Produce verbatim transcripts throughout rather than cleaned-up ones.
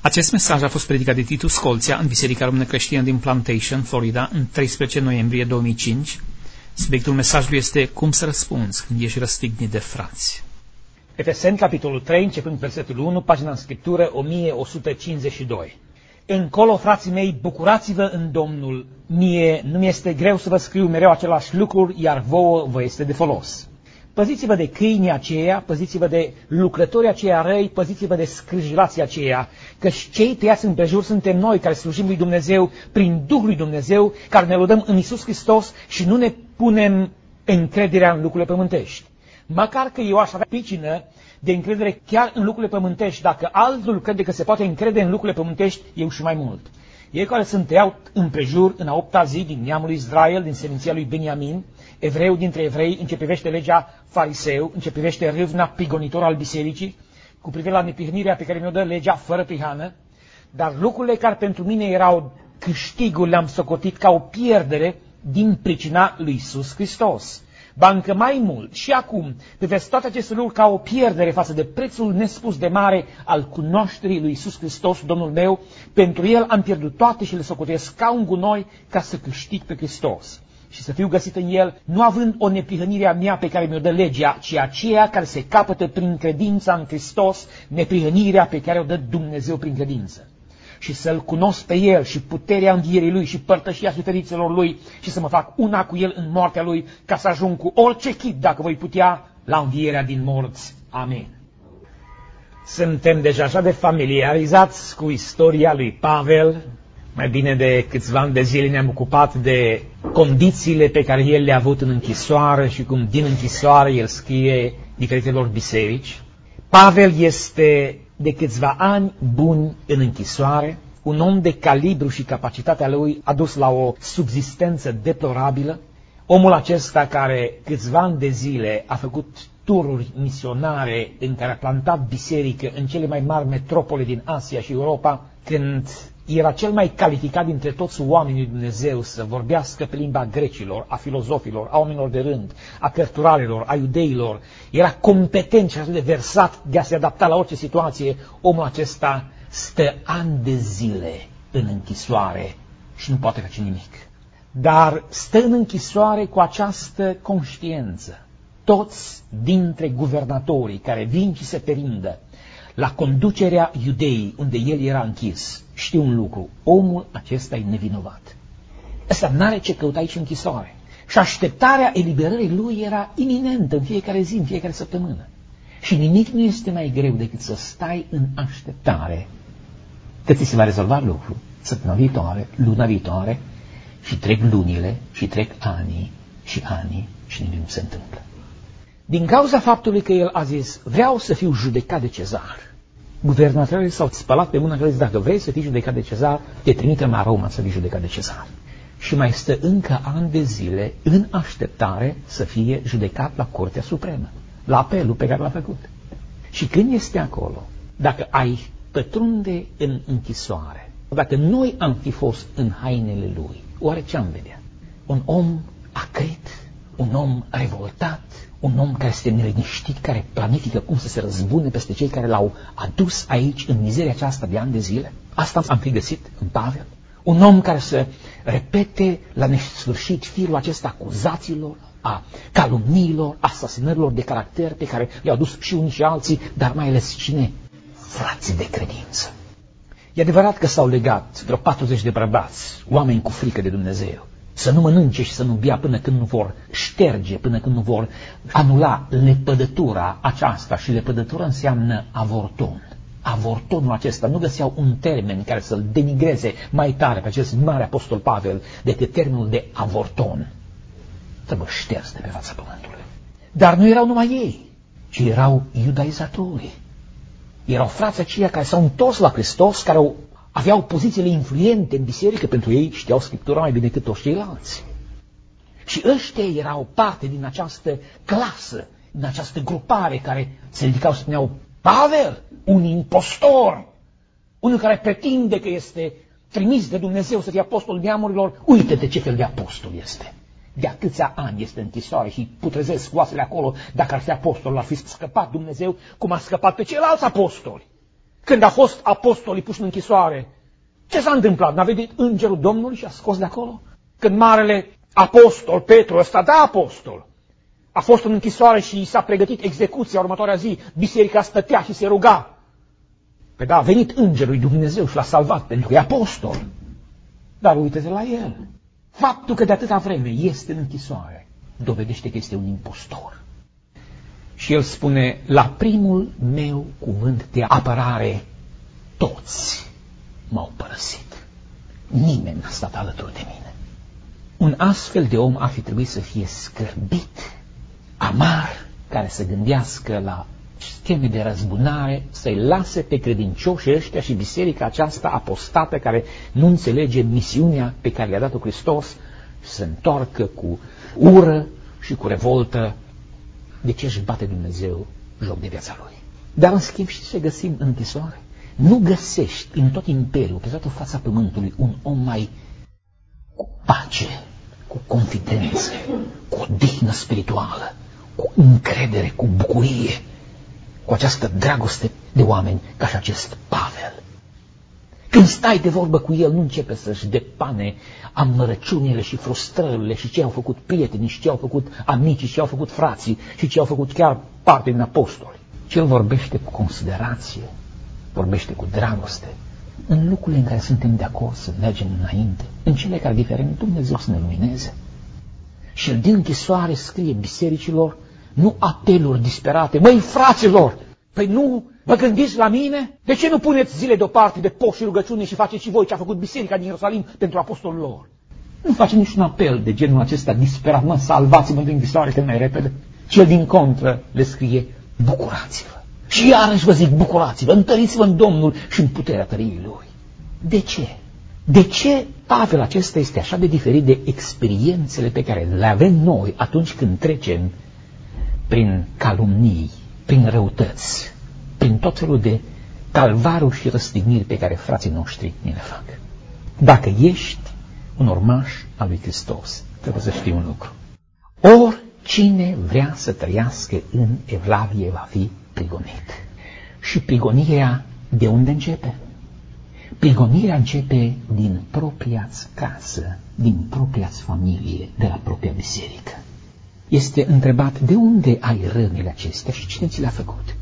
Acest mesaj a fost predicat de Titu Scolția în Biserica Română Creștină din Plantation, Florida, în treisprezece noiembrie două mii cinci. Subiectul mesajului este cum să răspunzi când ești răstignit de frați. Efeseni, capitolul trei, începând versetul unu, pagina în scriptură o mie o sută cincizeci și doi. Încolo, frații mei, bucurați-vă în Domnul. Mie nu mi este greu să vă scriu mereu același lucruri, iar vouă vă este de folos. Păziți-vă de câinii aceia, păziți-vă de lucrătorii aceia răi, păziți-vă de scârjilații aceia, căci cei tăiați împrejur suntem noi care slujim lui Dumnezeu prin Duhul lui Dumnezeu, care ne lăudăm în Iisus Hristos și nu ne punem încrederea în lucrurile pământești. Măcar că eu aș avea pricină de încredere chiar în lucrurile pământești, dacă altul crede că se poate încrede în lucrurile pământești, eu și mai mult. Ei care sunt tăiau împrejur în a opta zi din neamul lui Israel, din seminția lui Beniamin, evreu dintre evrei, în ce privește legea fariseu, în ce privește râvna prigonitor al bisericii, cu privire la neprihănirea pe care mi-o dă legea fără prihană, dar lucrurile care pentru mine erau câștigul le-am socotit ca o pierdere din pricina lui Iisus Hristos. Ba încă mai mult, și acum, privesc toate aceste lucruri ca o pierdere față de prețul nespus de mare al cunoașterii lui Iisus Hristos, Domnul meu. Pentru El am pierdut toate și le socotesc ca un gunoi ca să câștig pe Hristos și să fiu găsit în El, nu având o neprihănire a mea pe care mi-o dă legea, ci aceea care se capătă prin credința în Hristos, neprihănirea pe care o dă Dumnezeu prin credință. Și să-L cunosc pe El și puterea învierii Lui și părtășia suferințelor Lui și să mă fac una cu El în moartea Lui, ca să ajung cu orice chip, dacă voi putea, la învierea din morți. Amin. Suntem deja așa de familiarizați cu istoria lui Pavel. Mai bine de câțiva ani de zile ne-am ocupat de condițiile pe care el le-a avut în închisoare și cum din închisoare el scrie diferitelor biserici. Pavel este de câțiva ani buni în închisoare, un om de calibru și capacitatea lui a dus la o subzistență deplorabilă. Omul acesta care câțiva ani de zile a făcut tururi misionare în care a plantat biserică în cele mai mari metropole din Asia și Europa, când era cel mai calificat dintre toți oamenii lui Dumnezeu să vorbească pe limba grecilor, a filozofilor, a oamenilor de rând, a cărturarilor, a iudeilor. Era competent și atât de versat de a se adapta la orice situație. Omul acesta stă ani de zile în închisoare și nu poate face nimic. Dar stă în închisoare cu această conștiință. Toți dintre guvernatorii care vin și se perindă la conducerea Iudeii, unde el era închis, știu un lucru: omul acesta e nevinovat. Ăsta n-are ce căuta aici închisoare. Și așteptarea eliberării lui era iminentă în fiecare zi, în fiecare săptămână. Și nimic nu este mai greu decât să stai în așteptare că ți se va rezolva lucrul săptămâna viitoare, luna viitoare, și trec lunile și trec anii și anii și nimic nu se întâmplă. Din cauza faptului că el a zis, vreau să fiu judecat de Cezar, guvernatorii s-au spălat pe mână și au zis, dacă vrei să fii judecat de Cezar, te trimitem la Roma să fii judecat de Cezar. Și mai stă încă ani de zile în așteptare să fie judecat la Curtea Supremă, la apelul pe care l-a făcut. Și când este acolo, dacă ai pătrunde în închisoare, dacă noi am fi fost în hainele lui, oare ce am vedea? Un om acrit, un om revoltat, un om care este neliniștit, care planifică cum să se răzbune peste cei care l-au adus aici în mizeria aceasta de ani de zile. Asta am fi găsit în Pavel. Un om care să repete la nesfârșit firul acesta acuzațiilor, a calumniilor, asasinărilor de caracter pe care le-au adus și unii și alții, dar mai ales cine? Frații de credință. E adevărat că s-au legat vreo patruzeci de bărbați, oameni cu frică de Dumnezeu, să nu mănânce și să nu bea până când nu vor șterge, până când nu vor anula lepădătura aceasta. Și lepădătura înseamnă avorton. Avortonul acesta, nu găseau un termen care să-l denigreze mai tare pe acest mare apostol Pavel decât termenul de avorton. Trebuie șters de pe fața pământului. Dar nu erau numai ei, ci erau iudaizatorii. Erau frații aceia care s-au întors la Hristos, care au aveau pozițiile influente în biserică, pentru ei știau Scriptura mai bine decât toți ceilalți. Și ăștia erau parte din această clasă, din această grupare care se ridicau și spuneau, Pavel, un impostor, unul care pretinde că este trimis de Dumnezeu să fie apostol neamurilor, uite-te ce fel de apostol este. De atâția ani este închisoare și putrezesc oasele acolo, dacă ar fi apostol, ar fi scăpat Dumnezeu cum a scăpat pe ceilalți apostoli. Când a fost apostolii puși în închisoare, ce s-a întâmplat? N-a venit îngerul Domnului și a scos de acolo? Când marele apostol Petru, ăsta da apostol, a fost în închisoare și i s-a pregătit execuția următoarea zi, biserica stătea și se ruga. Păi da, a venit îngerul lui Dumnezeu și l-a salvat pentru că e apostol. Dar uite-te la el. Faptul că de atâta vreme este în închisoare dovedește că este un impostor. Și el spune, la primul meu cuvânt de apărare, toți m-au părăsit. Nimeni n-a stat alături de mine. Un astfel de om ar fi trebuit să fie scârbit, amar, care să gândească la scheme de răzbunare, să-i lase pe credincioșii ăștia și biserica aceasta apostată care nu înțelege misiunea pe care le-a dat-o Hristos și să întoarcă cu ură și cu revoltă. De ce își bate Dumnezeu joc de viața lui? Dar în schimb și ce găsim în închisoare? Nu găsești în tot imperiul, pe toată fața pământului, un om mai cu pace, cu confidență, cu odihnă spirituală, cu încredere, cu bucurie, cu această dragoste de oameni ca și acest Pavel. Când stai de vorbă cu el, nu începe să-și depane amărăciunile și frustrările și ce au făcut prietenii și ce au făcut amicii, ce au făcut frații și ce au făcut chiar parte din apostoli. Ci el vorbește cu considerație, vorbește cu dragoste, în lucrurile în care suntem de acord să mergem înainte, în cele care diferent Dumnezeu să ne lumineze. Și el din închisoare scrie bisericilor, nu apeluri disperate, măi fraților, păi nu vă gândiți la mine? De ce nu puneți zile deoparte de post și rugăciune și faceți și voi ce a făcut biserica din Ierusalim pentru apostolul lor? Nu face niciun apel de genul acesta disperat, mă, salvați-mă din închisoare cât mai repede. Cel din contră le scrie, bucurați-vă. Și iarăși vă zic, bucurați-vă, întăriți-vă în Domnul și în puterea tăriei Lui. De ce? De ce Pavel acesta este așa de diferit de experiențele pe care le avem noi atunci când trecem prin calumnii, prin răutăți, prin tot felul de calvaruri și răstigniri pe care frații noștri ne le fac? Dacă ești un urmaș al lui Hristos, trebuie să știi un lucru. Oricine vrea să trăiască în evlavie va fi prigonit. Și prigonirea de unde începe? Prigonirea începe din propria-ți casă, din propria-ți familie, de la propria biserică. Este întrebat, de unde ai rănile acestea și cine ți le-a făcut?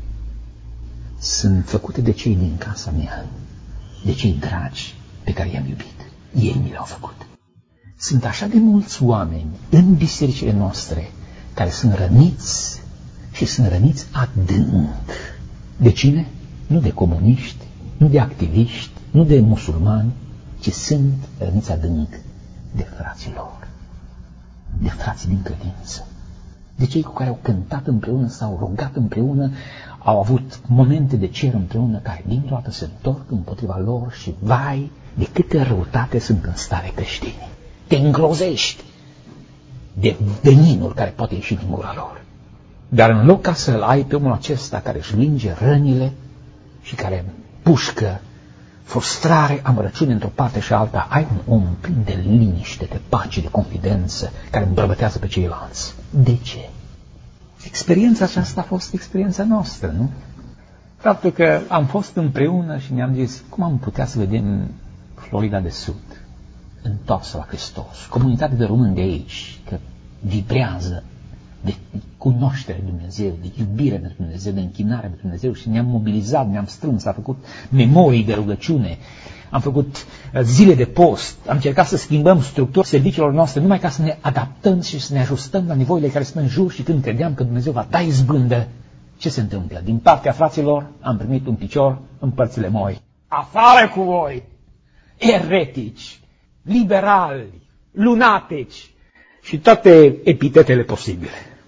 Sunt făcute de cei din casa mea, de cei dragi pe care i-am iubit. Ei mi le-au făcut. Sunt așa de mulți oameni în bisericile noastre care sunt răniți și sunt răniți adânc. De cine? Nu de comuniști, nu de activiști, nu de musulmani, ci sunt răniți adânc de frații lor, de frații din credință, de cei cu care au cântat împreună, s-au rugat împreună, au avut momente de cer împreună, care dintr-o dată se întorc împotriva lor și vai, de câte răutate sunt în stare creștini. Te îngrozești de veninul care poate ieși din gura lor. Dar în loc ca să-l ai pe omul acesta care își linge rănile și care pușcă frustrare, amărăciune într-o parte și alta, ai un om plin de liniște, de pace, de confidență, care îmbărbătează pe ceilalți. De ce? Experiența aceasta a fost experiența noastră, nu? Faptul că am fost împreună și ne-am zis, cum am putea să vedem Florida de Sud întoarsă la Hristos, comunitatea de români de aici, că vibrează de cunoaștere de Dumnezeu, de iubire de Dumnezeu, de închinare de Dumnezeu și ne-am mobilizat, ne-am strâns, am făcut memorii de rugăciune, am făcut zile de post, am încercat să schimbăm structura serviciilor noastre numai ca să ne adaptăm și să ne ajustăm la nevoile care sunt în jur și când credeam că Dumnezeu va da izbândă, ce se întâmplă? Din partea fraților am primit un picior în părțile moi. Afară cu voi! Eretici, liberali, lunatici și toate epitetele posibile.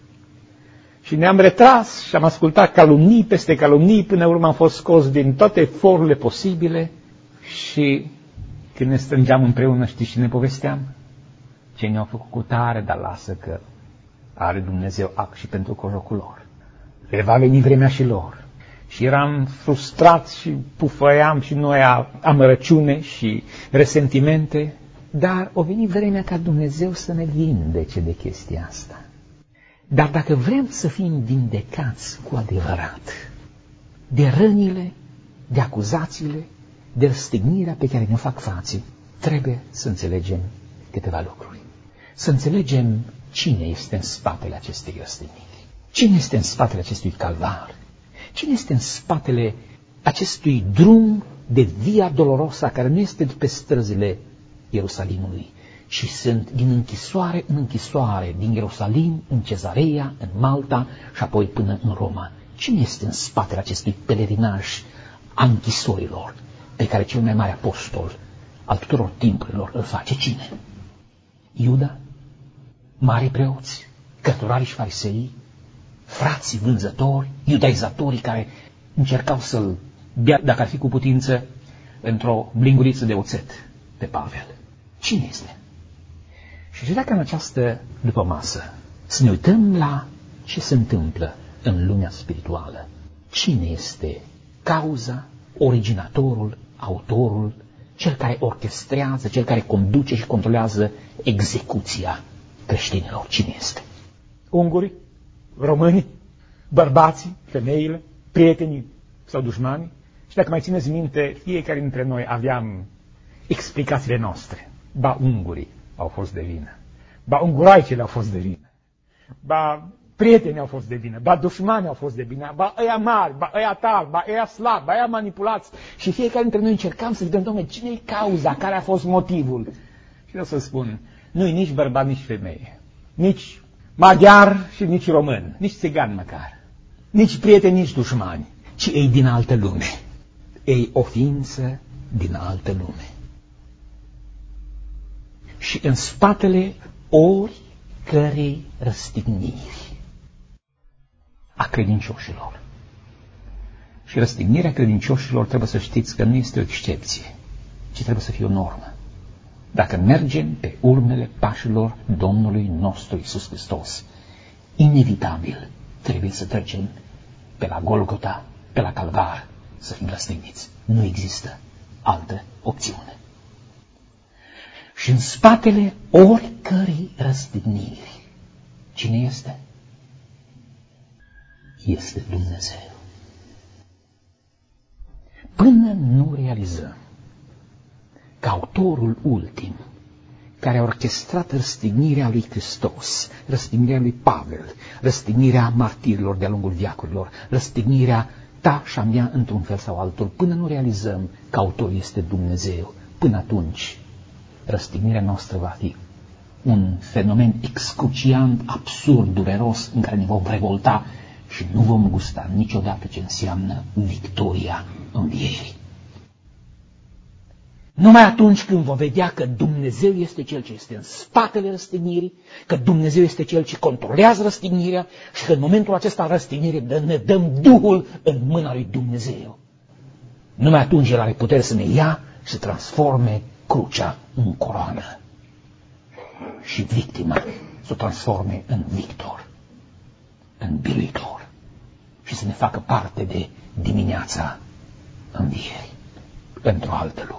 Și ne-am retras și am ascultat calumnii peste calumnii, până urmă am fost scos din toate forurile posibile și când ne strângeam împreună, știți ce ne povesteam? Ce ne-au făcut cu tare, dar lasă că are Dumnezeu ac și pentru corocul lor. Le va veni vremea și lor. Și eram frustrați și pufăiam și noi amărăciune și resentimente, dar o venit vremea ca Dumnezeu să ne vindece de chestia asta. Dar dacă vrem să fim vindecați cu adevărat de rănile de acuzațiile, de răstignirea pe care ne fac frații, trebuie să înțelegem câteva lucruri. Să înțelegem cine este în spatele acestei răstigniri, cine este în spatele acestui calvar, cine este în spatele acestui drum de Via Dolorosa, care nu este pe străzile Ierusalimului, ci sunt din închisoare în închisoare, din Ierusalim în Cezarea, în Malta și apoi până în Roma. Cine este în spatele acestui pelerinaj a închisorilor pe care cel mai mare apostol al tuturor timpurilor îl face? Cine? Iuda? Mari preoți? Cărturarii și farisei? Frații vânzători? Iudaizatorii care încercau să-l bea, dacă ar fi cu putință, într-o blinguriță de oțet pe Pavel? Cine este? Și dacă în această dupămasă să ne uităm la ce se întâmplă în lumea spirituală, cine este cauza, originatorul, autorul, cel care orchestrează, cel care conduce și controlează execuția creștinilor? Cine este? Ungurii, românii, bărbații, femeile, prietenii sau dușmanii? Și dacă mai țineți minte, fiecare dintre noi aveam explicațiile noastre. Ba ungurii au fost de vină, ba unguraicele au fost de vină, ba prietenii au fost de vină, ba dușmanii au fost de vină, ba ăia mari, ba ăia tari, ba ăia slabi, ba ăia manipulați. Și fiecare dintre noi încercam să vedem, Doamne, cine e cauza, care a fost motivul. Și vreau să spun, nu-i nici bărbat, nici femeie, nici maghiar și nici român, nici țigan măcar, nici prieteni, nici dușmani, ci ei din altă lume, ei o ființă din altă lume. Și în spatele oricărei răstigniri a credincioșilor. Și răstignirea credincioșilor, trebuie să știți că nu este o excepție, ci trebuie să fie o normă. Dacă mergem pe urmele pașilor Domnului nostru Iisus Hristos, inevitabil trebuie să trecem pe la Golgota, pe la Calvar, să fim răstigniți. Nu există altă opțiune. Și în spatele oricărei răstigniri, cine este? Este Dumnezeu. Până nu realizăm că autorul ultim, care a orchestrat răstignirea lui Hristos, răstignirea lui Pavel, răstignirea martirilor de-a lungul veacurilor, răstignirea ta și a mea într-un fel sau altul, până nu realizăm că autorul este Dumnezeu, până atunci răstignirea noastră va fi un fenomen excruciant, absurd, dureros, în care ne vom revolta și nu vom gusta niciodată ce înseamnă victoria învierii. Numai atunci când vom vedea că Dumnezeu este Cel ce este în spatele răstignirii, că Dumnezeu este Cel ce controlează răstignirea și că în momentul acesta răstignirii ne dăm Duhul în mâna lui Dumnezeu. Numai atunci El are putere să ne ia și să transforme crucea în coroană și victima să o transforme în victor, în biruitor și să ne facă parte de dimineața învierii într-o altă lume.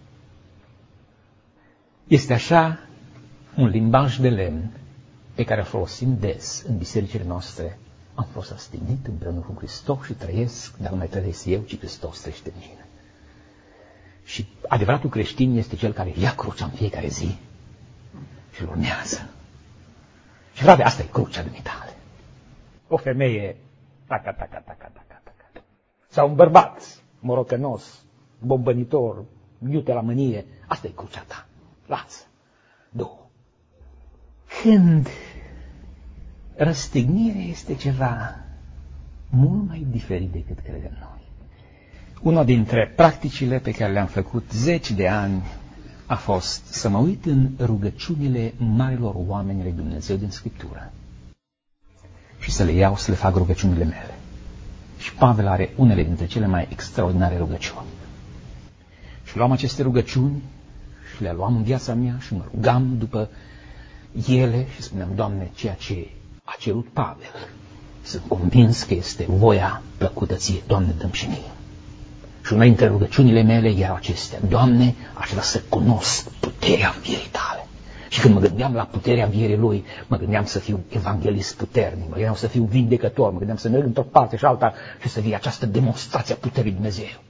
Este așa un limbaj de lemn pe care îl folosim des în bisericile noastre. Am fost răstignit împreună cu Hristos și trăiesc, dar nu mai trăiesc eu, ci Hristos trăiește în mine. Și adevăratul creștin este cel care ia crucea în fiecare zi și îl urmează. Și frate, asta e crucea dumitale. O femeie, taca, taca, taca, taca, taca. Sau un bărbat, morocănos, bombănitor, iute la mânie, asta e crucea ta. Lasă, două. Când răstignirea este ceva mult mai diferit decât credem noi. Una dintre practicile pe care le-am făcut zeci de ani a fost să mă uit în rugăciunile marilor oameni ai Dumnezeu din Scriptură și să le iau să le fac rugăciunile mele. Și Pavel are unele dintre cele mai extraordinare rugăciuni. Și luam aceste rugăciuni și le luam în viața mea și mă rugam după ele și spuneam, Doamne, ceea ce a cerut Pavel, sunt convins că este voia plăcută ție, Doamne, dă-mi și mie. Și una dintre rugăciunile mele erau acestea, Doamne, aș vrea să cunosc puterea învierii tale. Și când mă gândeam la puterea învierii lui, mă gândeam să fiu evanghelist puternic, mă gândeam să fiu vindecător, mă gândeam să merg într-o parte și alta și să fie această demonstrație a puterii Dumnezeu.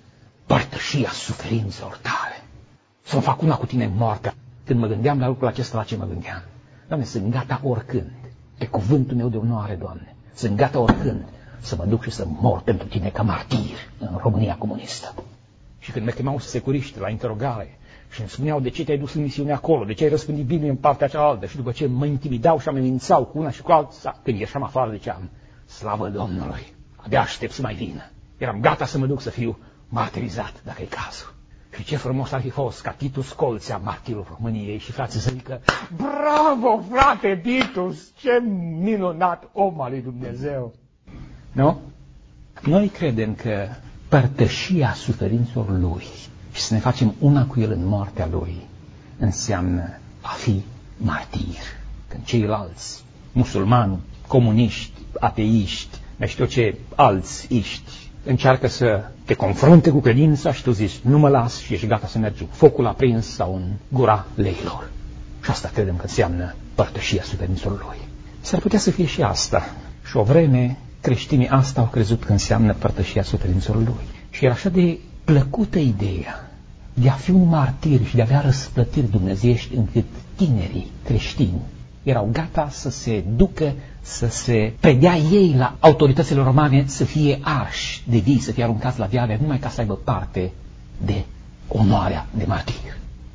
părtășia suferințelor tale. Să mă fac una cu tine în moartea. Când mă gândeam la lucrul acesta, la ce mă gândeam? Doamne, sunt gata oricând, pe cuvântul meu de onoare, Doamne, sunt gata oricând să mă duc și să mor pentru tine ca martir în România comunistă. Și când mă chemau securiști la interogare și îmi spuneau de ce te-ai dus în misiune acolo, de ce ai răspândit Biblie în partea cealaltă, și după ce mă intimidau și amenințau cu una și cu alta, când ieșeam afară ziceam, slavă Domnului, abia aștept să mai vină. Eram gata să mă duc să fiu martirizat, dacă e cazul. Și ce frumos ar fi fost ca Titu Scolțea, martirul României, și frații să zică, bravo, frate Titus, ce minunat om al lui Dumnezeu. Nu? Noi credem că părtășia suferințelor lui și să ne facem una cu el în moartea lui înseamnă a fi martir. Când ceilalți, musulmani, comuniști, ateiști, mai știu ce, alți iști, încearcă să te confrunte cu credința și tu zici, nu mă las, și ești gata să mergi în focul aprins sau în gura leilor. Și asta credem că înseamnă părtășia suferințelor lui. S-ar putea să fie și asta. Și o vreme creștinii asta au crezut că înseamnă părtășia suferințelor lui. Și era așa de plăcută ideea de a fi un martir și de a avea răsplătiri dumnezeiești, încât tinerii creștini erau gata să se ducă, să se predea ei la autoritățile romane, să fie arși de vii, să fie aruncați la viale, numai ca să aibă parte de onoarea de martir.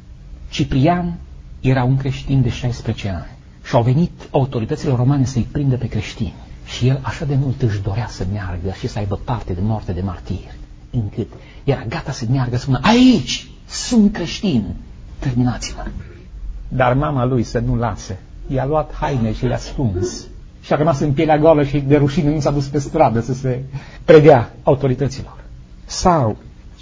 Ciprian era un creștin de șaisprezece ani și au venit autoritățile romane să-i prindă pe creștini. Și el așa de mult își dorea să meargă și să aibă parte de moarte de martir, încât era gata să meargă, să spună, aici sunt creștin, terminați-mă. Dar mama lui să nu lase. I-a luat haine și le-a ascuns. Și a rămas în pielea goală și de rușine nu s-a dus pe stradă să se predea autorităților. Sau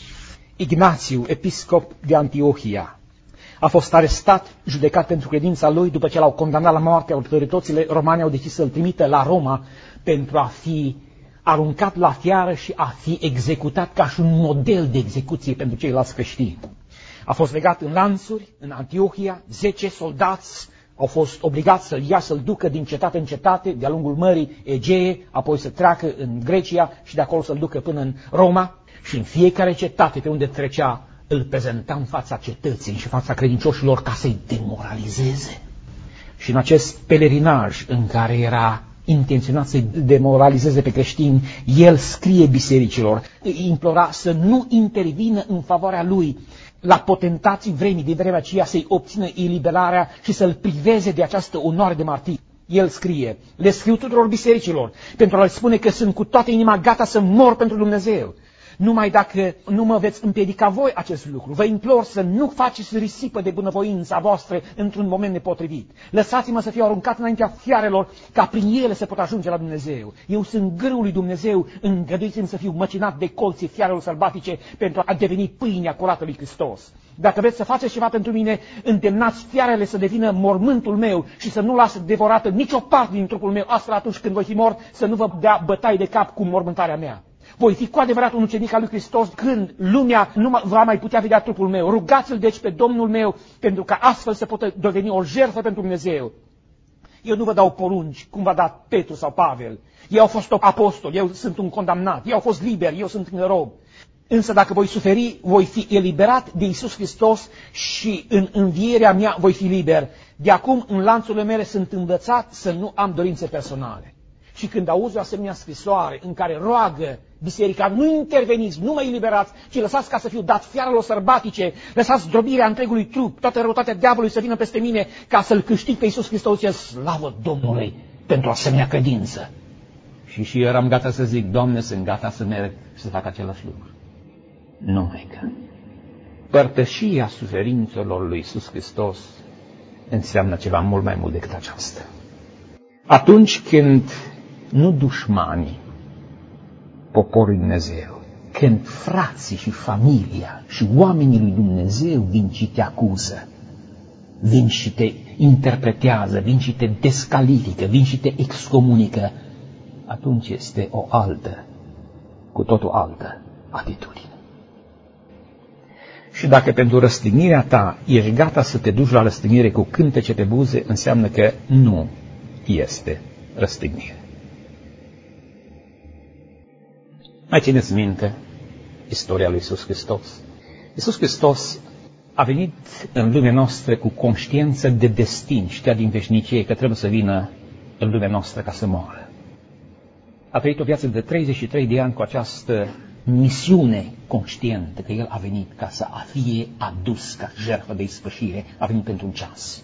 Ignațiu, episcop de Antiohia, a fost arestat, judecat pentru credința lui, după ce l-au condamnat la moarte. Autoritățile romane au decis să-l trimită la Roma pentru a fi aruncat la fiară și a fi executat ca și un model de execuție pentru ceilalți creștini. A fost legat în lanțuri în Antiohia, zece soldați au fost obligați să-l ia, să-l ducă din cetate în cetate, de-a lungul Mării Egee, apoi să treacă în Grecia și de acolo să-l ducă până în Roma. Și în fiecare cetate pe unde trecea, îl prezenta în fața cetății și în fața credincioșilor ca să-i demoralizeze. Și în acest pelerinaj în care era intenționat să-i demoralizeze pe creștini, el scrie bisericilor, îi implora să nu intervină în favoarea lui la potentații vremii din vremea aceea, să-i obțină eliberarea și să-l priveze de această onoare de martir. El scrie, le scriu tuturor bisericilor pentru a le spune că sunt cu toată inima gata să mor pentru Dumnezeu. Numai dacă nu mă veți împiedica voi acest lucru, vă implor să nu faceți risipă de bunăvoința voastră într-un moment nepotrivit. Lăsați-mă să fiu aruncat înaintea fiarelor, ca prin ele să pot ajunge la Dumnezeu. Eu sunt grâul lui Dumnezeu, îngăduiți-mi să fiu măcinat de colții fiarelor sălbatice pentru a deveni pâinea curată lui Hristos. Dacă vreți să faceți ceva pentru mine, îndemnați fiarele să devină mormântul meu și să nu lasă devorată nicio parte din trupul meu, astfel atunci când voi fi mort să nu vă dea bătaie de cap cu mormântarea mea. Voi fi cu adevărat un ucenic al lui Hristos când lumea nu va mai putea vedea trupul meu. Rugați-l deci pe Domnul meu pentru ca astfel să poată deveni o jertfă pentru Dumnezeu. Eu nu vă dau porunci cum v-a dat Petru sau Pavel. Ei au fost apostoli, eu sunt un condamnat, ei au fost liberi, eu sunt un rob. Însă dacă voi suferi, voi fi eliberat de Iisus Hristos și în învierea mea voi fi liber. De acum în lanțurile mele sunt învățat să nu am dorințe personale. Și când auzi o asemenea scrisoare în care roagă biserica, nu interveniți, nu mă eliberați, ci lăsați ca să fiu dat fiarelor sărbatice, lăsați zdrobirea întregului trup, toată răutatea diavolului să vină peste mine, ca să-L câștig pe Iisus Hristos, și slavă Domnului pentru asemenea credință. Și și eu eram gata să zic, Doamne, sunt gata să merg și să fac același lucru. Numai că părtășia suferințelor lui Iisus Hristos înseamnă ceva mult mai mult decât aceasta. Atunci când nu dușmanii, poporul Dumnezeu, când frații și familia și oamenii lui Dumnezeu vin și te acuză, vin și te interpretează, vin și te descalifică, vin și te excomunică, atunci este o altă, cu totul altă atitudine. Și dacă pentru răstignirea ta ești gata să te duci la răstignire cu cântece pe buze, înseamnă că nu este răstignire. Mai țineți minte istoria lui Iisus Hristos. Iisus Hristos a venit în lumea noastră cu conștiință de destin, știa din veșnicie că trebuie să vină în lumea noastră ca să moară. A trăit o viață de treizeci și trei de ani cu această misiune conștientă că El a venit ca să fie adus ca jertfă de ispășire, a venit pentru un ceas.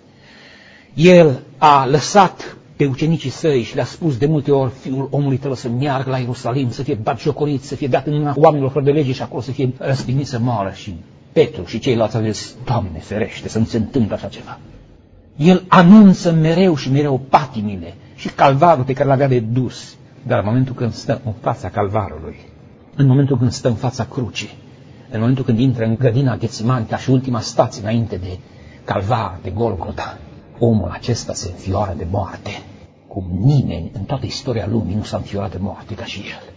El a lăsat pe ucenicii săi și le-a spus de multe ori, Fiul omului trebuie să meargă la Ierusalim, să fie batjocorit, să fie dat în mâna oamenilor fără de lege și acolo să fie răstignit să moară. Și Petru și ceilalți au zis, Doamne ferește să nu se întâmple așa ceva. El anunță mereu și mereu patimile și calvarul pe care l-avea de dus. Dar în momentul când stă în fața calvarului, în momentul când stă în fața crucii, în momentul când intră în grădina Ghețimani ca și ultima stație înainte de calvar, de Golgota, omul acesta se înfioară de moarte, cum nimeni în toată istoria lumii nu s-a înfiorat de moarte ca și el.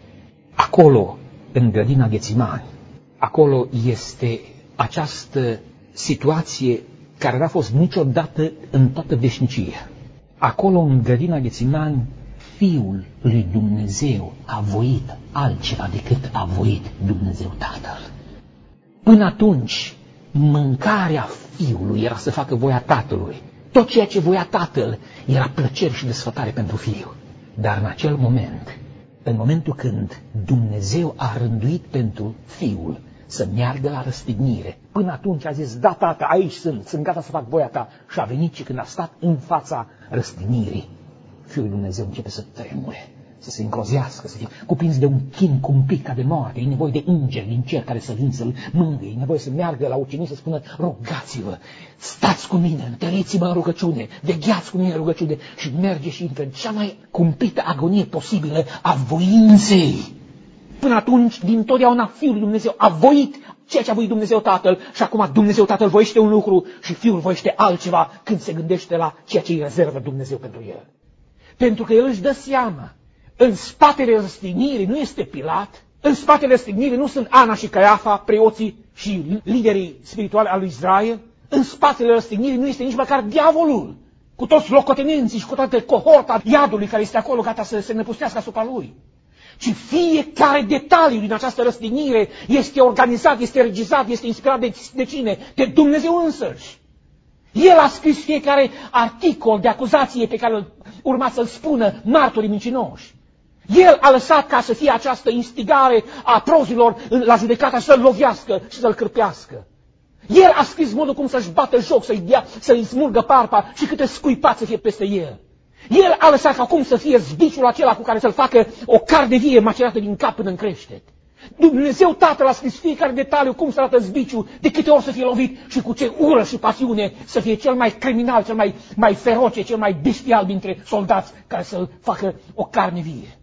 Acolo, în grădina Ghețimani, acolo este această situație care n-a fost niciodată în toată veșnicia. Acolo, în grădina Ghețimani, Fiul lui Dumnezeu a voit altceva decât a voit Dumnezeu Tatăl. Până atunci, mâncarea Fiului era să facă voia Tatălui. Tot ceea ce voia Tatăl era plăcere și desfătare pentru Fiul. Dar în acel moment, în momentul când Dumnezeu a rânduit pentru Fiul să meargă la răstignire, până atunci a zis, da, Tată, aici sunt, sunt gata să fac voia Ta. Și a venit și când a stat în fața răstignirii, Fiul lui Dumnezeu începe să tremure, să se îngrozească, să fie cuprins de un chin cumplit ca de moarte. E nevoie de îngeri din cer care să vin să-l mângâie. E nevoie să meargă la ucenici să spună, rugați-vă, stați cu mine, întăriți-mă în rugăciune, vegheați cu mine în rugăciune și merge și intră în cea mai cumplită agonie posibilă a voinței. Până atunci, din totdeauna Fiul lui Dumnezeu a voit ceea ce a voit Dumnezeu Tatăl și acum Dumnezeu Tatăl voiește un lucru și Fiul voiește altceva când se gândește la ceea ce îi rezervă Dumnezeu pentru el. Pentru că el își dă seama, în spatele răstignirii nu este Pilat, în spatele răstignirii nu sunt Ana și Caiafa, preoții și liderii spirituali al lui Israel, în spatele răstignirii nu este nici măcar diavolul, cu toți locotenenții și cu toată cohorta iadului care este acolo gata să se năpustească asupra lui. Ci fiecare detaliu din această răstignire este organizat, este regizat, este inspirat de, de cine? De Dumnezeu însăși. El a scris fiecare articol de acuzație pe care urma să-l spună martorii mincinoși. El a lăsat ca să fie această instigare a prozilor la judecata să-l lovească și să-l cârpească. El a scris modul cum să-și bată joc, să-i dea, să-i smulgă parpa și câte scuipați să fie peste el. El a lăsat acum să fie zbiciul acela cu care să-l facă o carne vie macerată din cap până în creștet. Dumnezeu Tatăl a scris fiecare detaliu cum să arată zbiciul, de câte ori să fie lovit și cu ce ură și pasiune să fie cel mai criminal, cel mai, mai feroce, cel mai bestial dintre soldați care să-l facă o carne vie.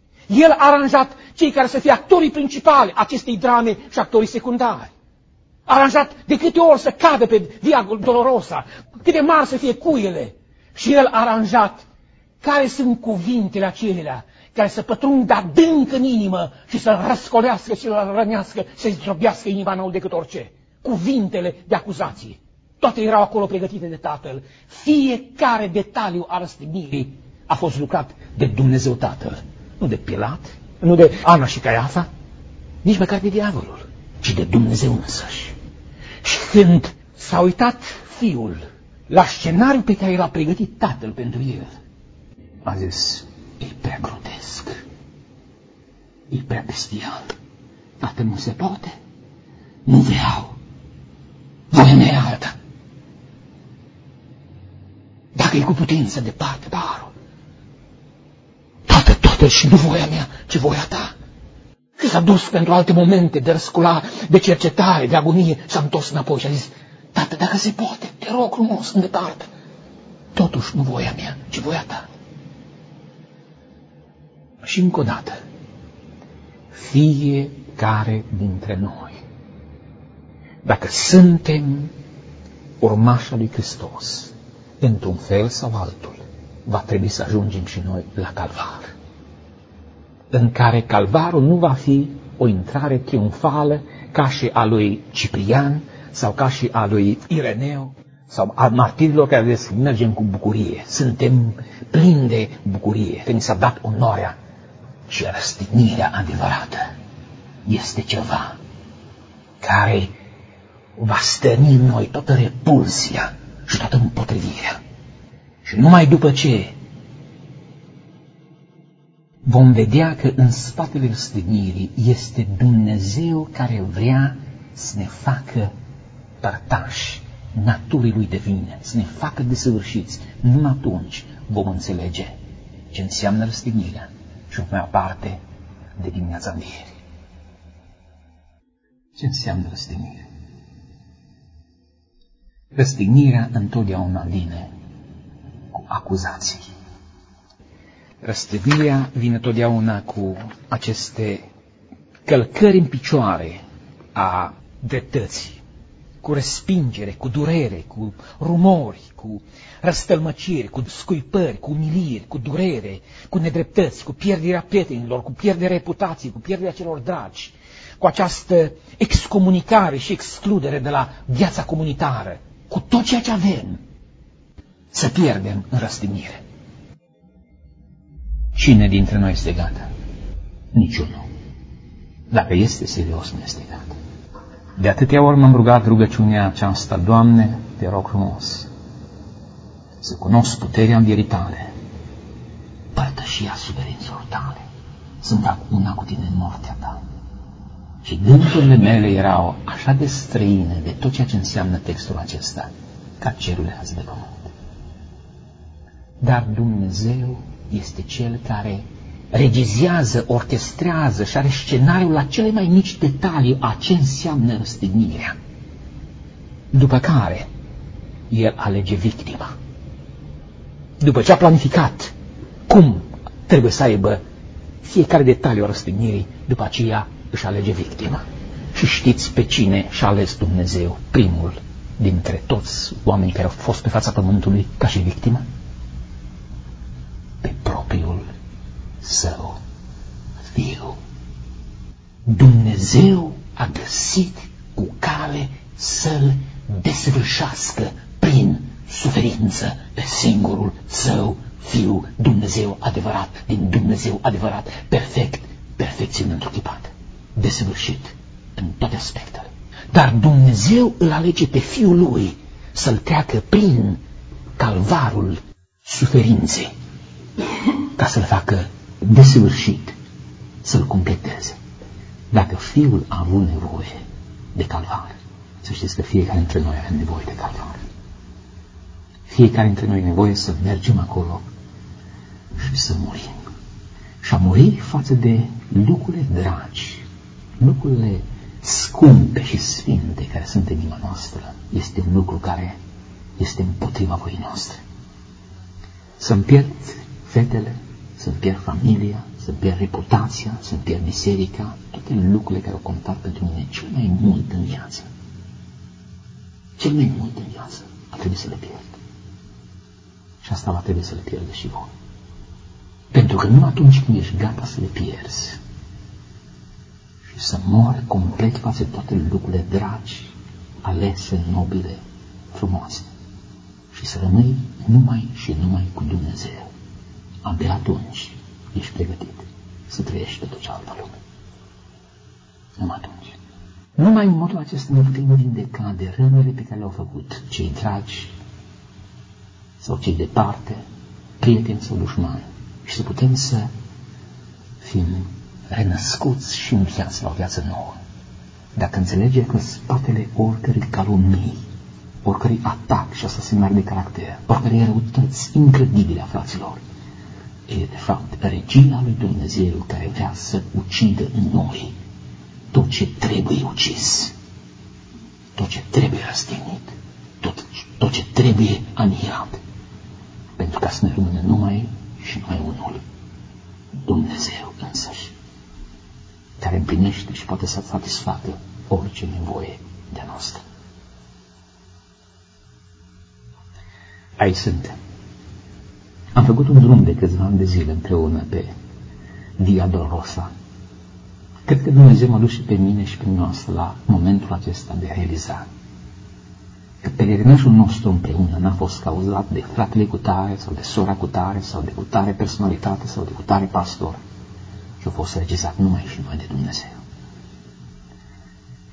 El a aranjat cei care să fie actorii principali acestei drame și actorii secundari. A aranjat de câte ori să cadă pe Via Dolorosa, cât de mari să fie cuiele. Și el a aranjat care sunt cuvintele acelea care să pătrundă adânc în inimă și să răscolească și să rănească, să-i zdrobească inima mai mult decât orice. Cuvintele de acuzație. Toate erau acolo pregătite de Tatăl. Fiecare detaliu a răstignirii a fost lucrat de Dumnezeu Tatăl. Nu de Pilat, nu de Ana și Caiafa, nici măcar de diavolul, ci de Dumnezeu însăși. Și când s-a uitat Fiul la scenariul pe care l-a pregătit Tatăl pentru el, a zis, e prea grotesc, e prea bestial, Tată, nu se poate, nu vreau, voia mea e alta. Dacă e cu putință departe paharul, Tată, toată și nu voia mea, ci voia Ta. Și s-a dus pentru alte momente de răscula, de cercetare, de agonie, s-a întors înapoi și a zis, Tată, dacă se poate, te rog frumos, îndeparte. Totuși nu voia mea, ci voia Ta. Și încă o dată, fiecare dintre noi, dacă suntem urmașa lui Hristos, într-un fel sau altul, va trebui să ajungem și noi la Calvar. În care Calvarul nu va fi o intrare triumfală ca și a lui Ciprian sau ca și a lui Ireneu sau a martirilor care zic, mergem cu bucurie, suntem plini de bucurie, că ni s-a dat onoarea și răstignirea adevărată. este ceva care va stărni în noi toată repulsia și toată împotrivirea. Și numai după ce vom vedea că în spatele răstignirii este Dumnezeu care vrea să ne facă părtași naturii Lui divine, să ne facă desăvârșiți. Numai atunci vom înțelege ce înseamnă răstignirea și vom mai parte de dimineața învierii. Ce înseamnă răstignirea? Răstignirea întotdeauna vine cu acuzații. Răstignirea vine totdeauna cu aceste călcări în picioare a dreptății, cu respingere, cu durere, cu rumori, cu răstălmăciri, cu scuipări, cu umiliri, cu durere, cu nedreptăți, cu pierderea prietenilor, cu pierderea reputației, cu pierderea celor dragi, cu această excomunicare și excludere de la viața comunitară, cu tot ceea ce avem, să pierdem în răstignire. Cine dintre noi este gata? Niciunul. Dacă este serios, nu este gata. De atâtea ori m-am rugat rugăciunea aceasta: Doamne, te rog frumos, să cunosc puterea învierii tale, părtășia suferințelor tale, să-mi fac una cu tine în moartea ta. Și gândurile mele erau așa de străine de tot ceea ce înseamnă textul acesta, ca cerurile azi de pământ. Dar Dumnezeu este Cel care regizează, orchestrează și are scenariul la cele mai mici detalii a ce înseamnă răstignirea. După care El alege victima. După ce a planificat cum trebuie să aibă fiecare detaliu a răstignirii, după aceea își alege victima. Și știți pe cine și-a ales Dumnezeu primul dintre toți oamenii care au fost pe fața pământului ca și victimă? Pe propriul Său Fiu. Dumnezeu a găsit cu cale să-L desăvârșească prin suferință pe singurul Său Fiu, Dumnezeu adevărat, din Dumnezeu adevărat, perfect, perfecțiune întruchipată, desăvârșit în toate aspectele. Dar Dumnezeu îl alege pe Fiul Lui să-L treacă prin calvarul suferinței, ca să-L facă desăvârșit, să-L completeze. Dacă Fiul a avut nevoie de calvar, să știți că fiecare dintre noi avem nevoie de calvar. Fiecare dintre noi are nevoie să mergem acolo și să murim. Și a muri față de lucrurile dragi, lucrurile scumpe și sfinte care sunt în inima noastră, este un lucru care este împotriva voii noastre. Să-mi pierd fetele, să-mi pierd familia, să-mi pierd reputația, să-mi pierd biserica, toate lucrurile care au contat pentru mine cel mai mult în viață. Cel mai mult în viață a trebuit să le pierd. Și asta va trebui să le pierde și voi. Pentru că numai atunci când ești gata să le pierzi și să mori complet față de toate lucrurile dragi, alese, nobile, frumoase, și să rămâi numai și numai cu Dumnezeu, abia atunci ești pregătit să trăiești pe tot cealaltă lume. Numai atunci. Numai în modul acesta ne putem vindeca de rănile pe care le-au făcut cei dragi sau cei departe, prieteni sau dușmani, și să putem să fim renăscuți și înviați la o viață nouă. Dacă înțelege că spatele oricărei calomnii, oricărei atac și asasinări de caracter, oricărei răutăți incredibile a fraților, e de fapt regia lui Dumnezeu care vrea să ucidă în noi tot ce trebuie ucis, tot ce trebuie răstignit, tot, tot ce trebuie anihilat, pentru ca să ne rămână numai și numai unul, Dumnezeu însăși, care împlinește și poate să satisfacă orice nevoie de-a noastră. Aici suntem. Am făcut un drum de câțiva ani de zile împreună pe Via Dolorosa. Cred că Dumnezeu m-a dus și pe mine și pe noastră la momentul acesta de realizare. Că pelerinajul nostru împreună n-a fost cauzat de fratele cu tare sau de sora cu tare sau de cu tare personalitate sau de cu tare pastor, ci a fost regizat numai și numai de Dumnezeu.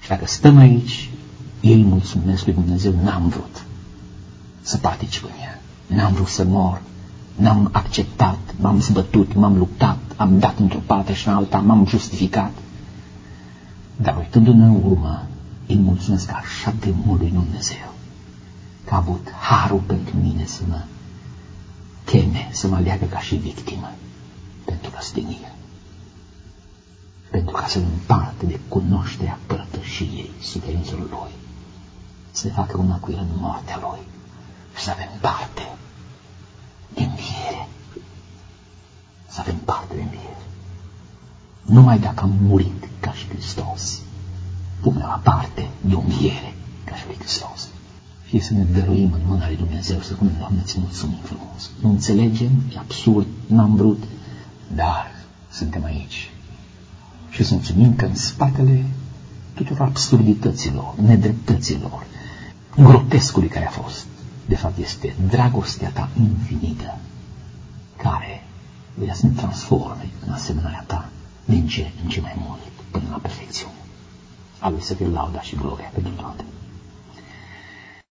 Și dacă stăm aici, eu îi mulțumesc lui Dumnezeu, n-am vrut să particip în ea. N-am vrut să mor, n-am acceptat, m-am zbătut, m-am luptat, am dat într-o parte și în alta, m-am justificat. Dar uitându-ne în urmă, îi mulțumesc așa de mult lui Dumnezeu că a avut harul pentru mine să mă cheme, să mă aleagă ca și victimă pentru răstignire. Pentru ca să îmi împarte de cunoașterea părtășiei suferințelor Lui, să ne facă una cu El în moartea Lui și să avem parte de înviere. Să avem parte de înviere. Numai dacă am murit ca și Hristos, vom avea parte de o înviere ca și lui Hristos. Și să ne dăruim în mâna lui Dumnezeu, să spunem, Doamne, ți mulțumim frumos. Nu înțelegem, e absurd, n-am vrut, dar suntem aici. Și să mulțumim că în spatele tuturor absurdităților, nedreptăților, grotescului care a fost, de fapt este dragostea ta infinită, care vrea să ne transforme în asemănarea ta din ce în ce mai mult până la perfecțiune. A lui să fie lauda și gloria pentru toate.